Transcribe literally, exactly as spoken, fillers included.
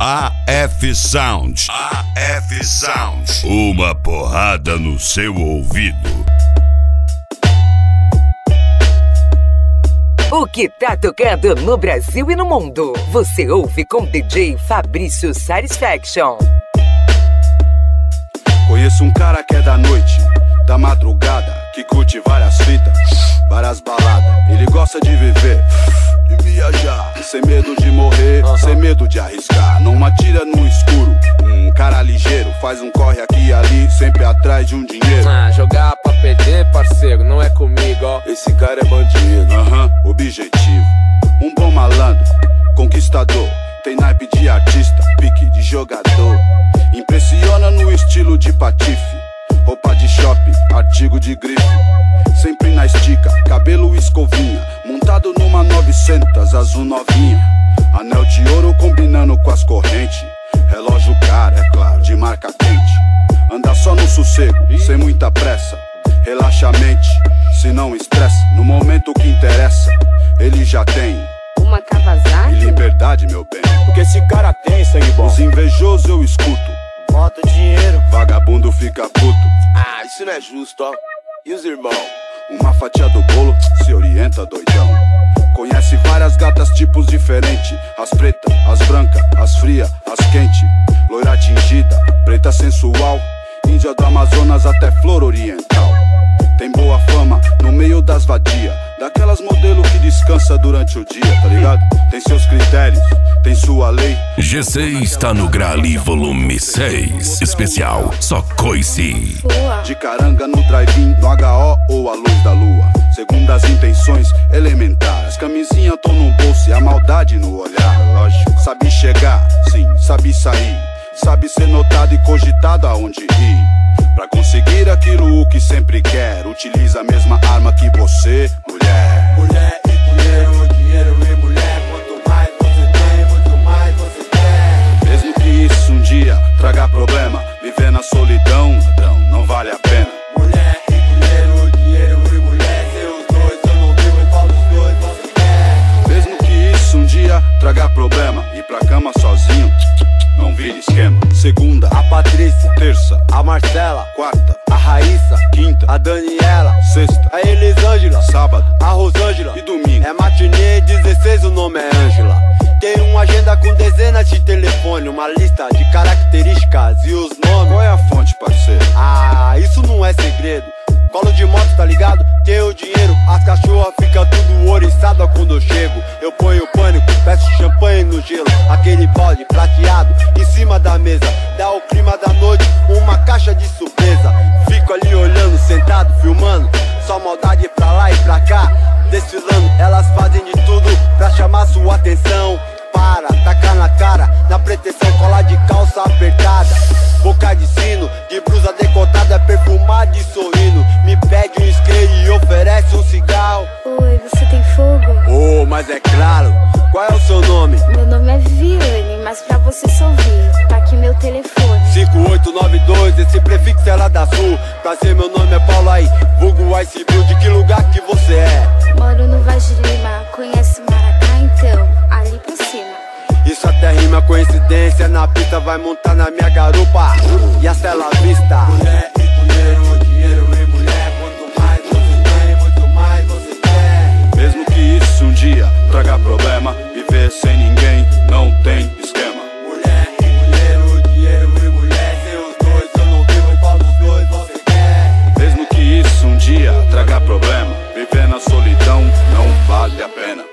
A F Sound. A F Sound. Uma porrada no seu ouvido. O que tá tocando no Brasil e no mundo, você ouve com D J Fabrício Satisfaction. Conheço um cara que é da noite, da madrugada, que curte várias fitas, várias baladas. Ele gosta de viver, de viajar, sem medo de morrer, uhum. sem medo de arriscar. Não atira no escuro, um cara ligeiro, faz um corre aqui e ali, sempre atrás de um dinheiro. Ah, jogar pra perder, parceiro, não é comigo, ó. Esse cara é bandido, aham, uhum. objetivo. Um bom malandro, conquistador, tem naipe de artista, pique de jogador. Impressiona no estilo de patife, roupa de shopping, artigo de grife. Sempre na estica, cabelo escovinha, montado numa novecentos, azul novinha. Anel de ouro combinando com as correntes. Relógio caro, é claro, de marca quente. Anda só no sossego, sem muita pressa. Relaxa a mente, se não estressa. No momento que interessa, ele já tem uma Kawasaki e liberdade, meu bem. Porque esse cara tem sangue bom. Os invejosos eu escuto, bota o dinheiro, vagabundo fica puto. Ah, isso não é justo, ó. E os irmãos? Uma fatia do bolo, se orienta, doidão. Conhece várias gatas, tipos diferentes. As pretas, as brancas, as frias, as quentes. Loira tingida, preta sensual. Índia do Amazonas até flor oriental. Tem boa fama no meio das vadias, daquelas modelo que descansa durante o dia, tá ligado? Tem seus critérios, tem sua lei. G C está no Grali Volume seis. Especial Só Coice. De caranga no drive-in, no H O ou a luz da lua. Segundo as intenções elementares, camisinha tô no bolso e a maldade no olhar. Lógico, sabe chegar, sim, sabe sair. Sabe ser notado e cogitado aonde ir. Pra conseguir aquilo que sempre quer, utiliza a mesma arma que você, mulher. Mulher e dinheiro, dinheiro e mulher. Quanto mais você tem, muito mais você quer. Mesmo que isso um dia traga problema, viver na solidão, ladrão, não vale a pena. Mulher e dinheiro, dinheiro e mulher. Seus dois, eu não vivo, qual dos dois você quer. Mesmo que isso um dia traga problema, ir pra cama sozinho, não vira esquema. Segunda, a Patrícia. Terça, a Marcela. Quarta, a Raíssa. Quinta, a Daniela. Sexta, a Elisângela. Sábado, a Rosângela. E domingo é matinê dezesseis, o nome é Ângela. Tem uma agenda com dezenas de telefone, uma lista de características e os nomes. Qual é a fonte, parceiro? Ah, isso não é segredo. Colo de moto, tá ligado? Tenho dinheiro, as cachorras ficam tudo oriçada quando eu chego. Eu ponho pânico, peço champanhe no gelo. Aquele balde prateado em cima da mesa, dá o clima da noite, uma caixa de surpresa. Fico ali olhando, sentado, filmando, só maldade pra lá e pra cá, desfilando. Elas fazem de tudo pra chamar sua atenção. Para, tacar na cara, na pretensão, cola de calça apertada, boca de sino, de blusa decotada, perfumada e sorrindo. Me pede um spray e oferece um cigarro. Oi, você tem fogo? Oh, mas é claro. Qual é o seu nome? Meu nome é Viane, mas pra você só ouvir, tá aqui meu telefone. cinco oito nove dois, esse prefixo é lá da Sul. Prazer, meu nome é Paulo aí, vulgo Ice Blue. De que lugar que você é? Moro no Vaz de Lima, conhece Maracá então, ali por cima. Isso até rima coincidência, na pista vai montar na minha garupa. E a cela vista. Mulher e dinheiro, dinheiro e mulher. Quanto mais você tem, muito mais você quer. Mesmo que isso um dia traga problema, viver sem ninguém não tem esquema. Mulher e dinheiro, dinheiro e mulher. Seus dois, eu não vivo, qual dos dois você quer. Mesmo que isso um dia traga problema, viver na solidão não vale a pena.